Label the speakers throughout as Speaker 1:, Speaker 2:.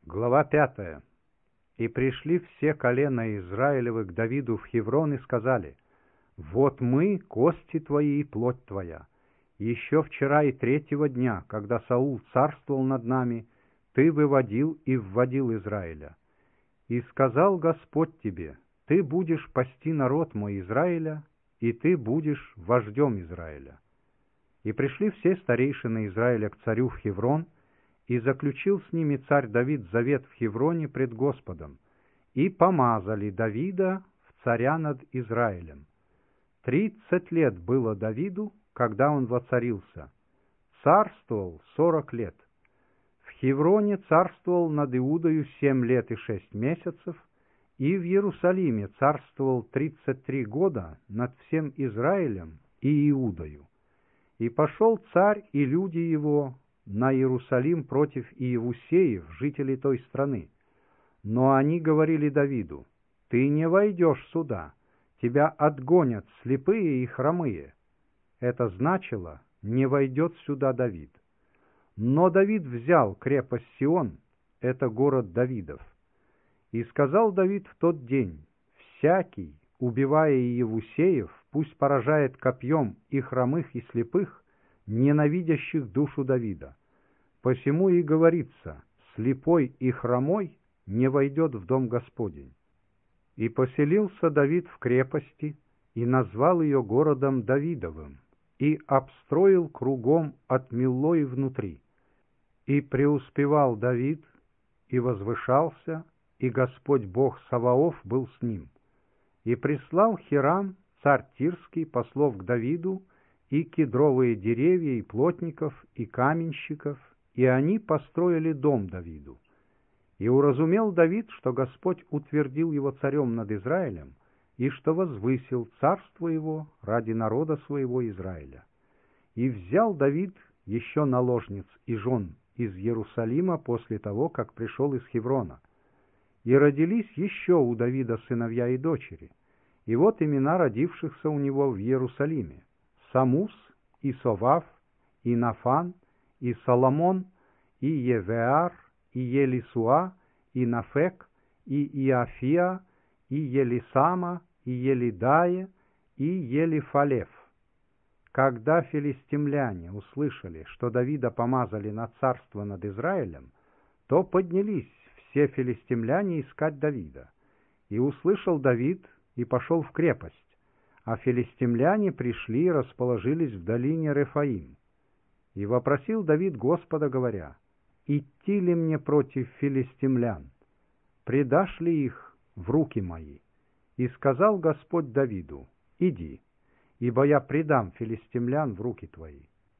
Speaker 1: Глава 5. «И пришли все колена Израилевы к Давиду в Хеврон и сказали: вот мы, кости твои и плоть твоя. Еще вчера и третьего дня, когда Саул царствовал над нами, ты выводил и вводил Израиля. И сказал Господь тебе: ты будешь пасти народ мой Израиля, и ты будешь вождем Израиля. И пришли все старейшины Израиля к царю в Хеврон, и заключил с ними царь Давид завет в Хевроне пред Господом, и помазали Давида в царя над Израилем. 30 лет было Давиду, когда он воцарился. Царствовал 40 лет. В Хевроне царствовал над Иудою 7 лет и 6 месяцев, и в Иерусалиме царствовал 33 года над всем Израилем и Иудою. И пошел царь и люди его на Иерусалим против Иевусеев, жителей той страны. Но они говорили Давиду: ты не войдешь сюда, тебя отгонят слепые и хромые. Это значило: не войдет сюда Давид. Но Давид взял крепость Сион, это город Давидов. И сказал Давид в тот день: всякий, убивая Иевусеев, пусть поражает копьем и хромых, и слепых, ненавидящих душу Давида. Посему и говорится: слепой и хромой не войдет в дом Господень. И поселился Давид в крепости, и назвал ее городом Давидовым, и обстроил кругом от Милло и внутри. И преуспевал Давид, и возвышался, и Господь Бог Саваоф был с ним. И прислал Хирам, царь Тирский, послов к Давиду, и кедровые деревья, и плотников, и каменщиков, и они построили дом Давиду. И уразумел Давид, что Господь утвердил его царем над Израилем, и что возвысил царство его ради народа своего Израиля. И взял Давид еще наложниц и жен из Иерусалима после того, как пришел из Хеврона. И родились еще у Давида сыновья и дочери. И вот имена родившихся у него в Иерусалиме: Самус, и Совав, и Нафан, и Соломон, и Евеар, и Елисуа, и Нафек, и Иафия, и Елисама, и Елидае, и Елифалев. Когда филистимляне услышали, что Давида помазали на царство над Израилем, то поднялись все филистимляне искать Давида. И услышал Давид, и пошел в крепость, а филистимляне пришли и расположились в долине Рефаим. И вопросил Давид Господа, говоря: идти ли мне против филистимлян? Предашь ли их в руки мои? И сказал Господь Давиду: иди, ибо я предам филистимлян в руки твои.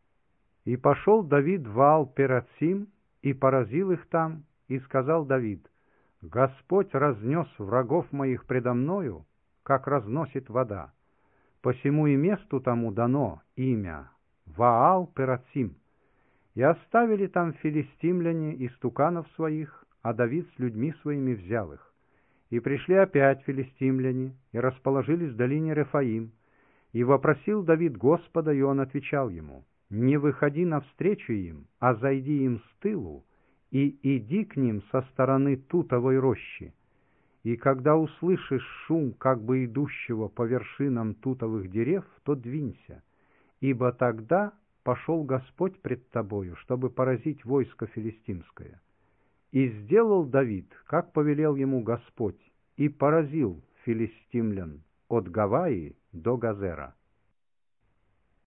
Speaker 1: И пошел Давид в Аал-Перацим, и поразил их там, и сказал Давид: Господь разнес врагов моих предо мною, как разносит вода. Посему и месту тому дано имя Ваал-Перацим. И оставили там филистимляне истуканов своих, а Давид с людьми своими взял их. И пришли опять филистимляне, и расположились в долине Рефаим. И вопросил Давид Господа, и он отвечал ему: не выходи навстречу им, а зайди им с тылу, и иди к ним со стороны тутовой рощи. И когда услышишь шум, как бы идущего по вершинам тутовых дерев, то двинься, ибо тогда пошел Господь пред тобою, чтобы поразить войско филистимское. И сделал Давид, как повелел ему Господь, и поразил филистимлян от Гаваи до Газера.